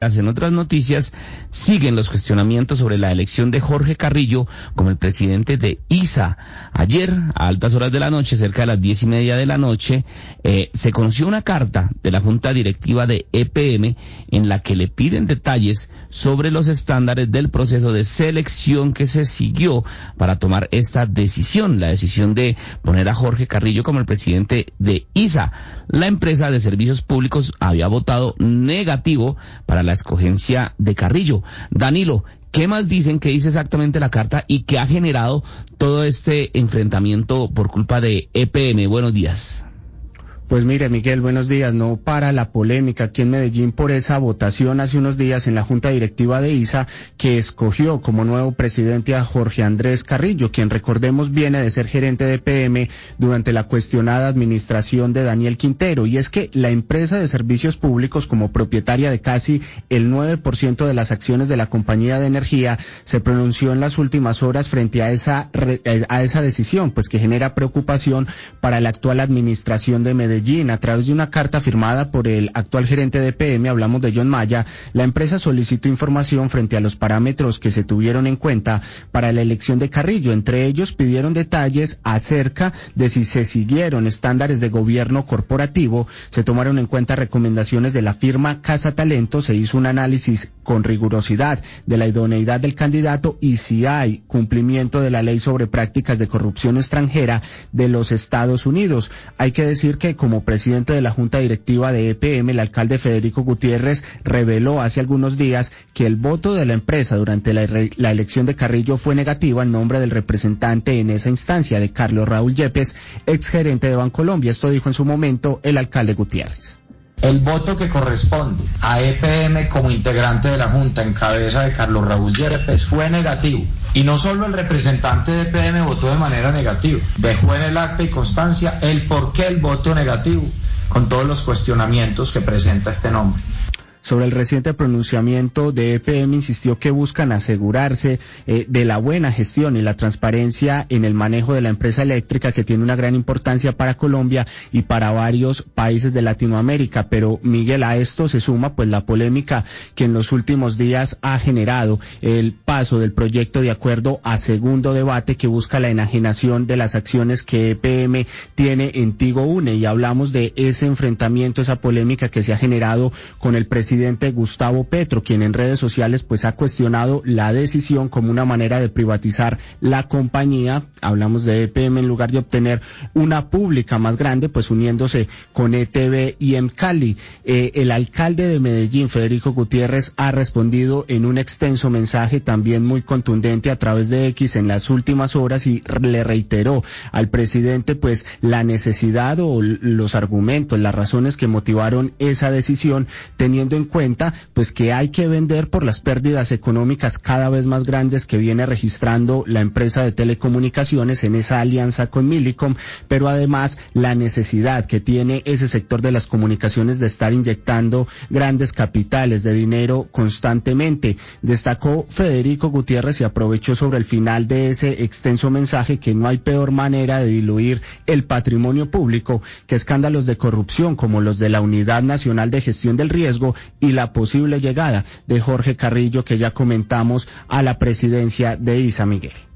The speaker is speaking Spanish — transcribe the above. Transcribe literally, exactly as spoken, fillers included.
En otras noticias, siguen los cuestionamientos sobre la elección de Jorge Carrillo como el presidente de I S A. Ayer, a altas horas de la noche, cerca de las diez y media de la noche, eh, se conoció una carta de la Junta Directiva de E P M en la que le piden detalles sobre los estándares del proceso de selección que se siguió para tomar esta decisión, la decisión de poner a Jorge Carrillo como el presidente de I S A. La empresa de servicios públicos había votado negativo para la la escogencia de Carrillo. Danilo, ¿qué más dicen? ¿Qué dice exactamente la carta y qué ha generado todo este enfrentamiento por culpa de E P M? Buenos días. Pues mire, Miguel, buenos días. No para la polémica aquí en Medellín por esa votación hace unos días en la Junta Directiva de I S A que escogió como nuevo presidente a Jorge Andrés Carrillo, quien recordemos viene de ser gerente de E P M durante la cuestionada administración de Daniel Quintero. Y es que la empresa de servicios públicos, como propietaria de casi el nueve por ciento de las acciones de la compañía de energía, se pronunció en las últimas horas frente a esa, a esa decisión, pues que genera preocupación para la actual administración de Medellín. A través de una carta firmada por el actual gerente de E P M, hablamos de John Maya, la empresa solicitó información frente a los parámetros que se tuvieron en cuenta para la elección de Carrillo. Entre ellos pidieron detalles acerca de si se siguieron estándares de gobierno corporativo, se tomaron en cuenta recomendaciones de la firma Casa Talento, se hizo un análisis con rigurosidad de la idoneidad del candidato y si hay cumplimiento de la ley sobre prácticas de corrupción extranjera de los Estados Unidos. Hay que decir que como Como presidente de la Junta Directiva de E P M, el alcalde Federico Gutiérrez reveló hace algunos días que el voto de la empresa durante la, la elección de Carrillo fue negativo en nombre del representante en esa instancia, de Carlos Raúl Yepes, exgerente de Bancolombia. Esto dijo en su momento el alcalde Gutiérrez. El voto que corresponde a E P M como integrante de la Junta en cabeza de Carlos Raúl Yepes fue negativo. Y no solo el representante de E P M votó de manera negativa, dejó en el acta y constancia el por qué el voto negativo, con todos los cuestionamientos que presenta este nombre. Sobre el reciente pronunciamiento de E P M, insistió que buscan asegurarse eh, de la buena gestión y la transparencia en el manejo de la empresa eléctrica, que tiene una gran importancia para Colombia y para varios países de Latinoamérica. Pero, Miguel, a esto se suma pues la polémica que en los últimos días ha generado el paso del proyecto de acuerdo a segundo debate que busca la enajenación de las acciones que E P M tiene en Tigo Une. Y hablamos de ese enfrentamiento, esa polémica que se ha generado con el presidente presidente Gustavo Petro, quien en redes sociales pues ha cuestionado la decisión como una manera de privatizar la compañía. Hablamos de E P M en lugar de obtener una pública más grande, pues uniéndose con E T V y Emcali. Eh, el alcalde de Medellín, Federico Gutiérrez, ha respondido en un extenso mensaje también muy contundente a través de X en las últimas horas y le reiteró al presidente pues la necesidad o los argumentos, las razones que motivaron esa decisión, teniendo en en cuenta pues que hay que vender por las pérdidas económicas cada vez más grandes que viene registrando la empresa de telecomunicaciones en esa alianza con Millicom, pero además la necesidad que tiene ese sector de las comunicaciones de estar inyectando grandes capitales de dinero constantemente. Destacó Federico Gutiérrez y aprovechó sobre el final de ese extenso mensaje que no hay peor manera de diluir el patrimonio público que escándalos de corrupción como los de la Unidad Nacional de Gestión del Riesgo y la posible llegada de Jorge Carrillo, que ya comentamos, a la presidencia de I S A, Miguel.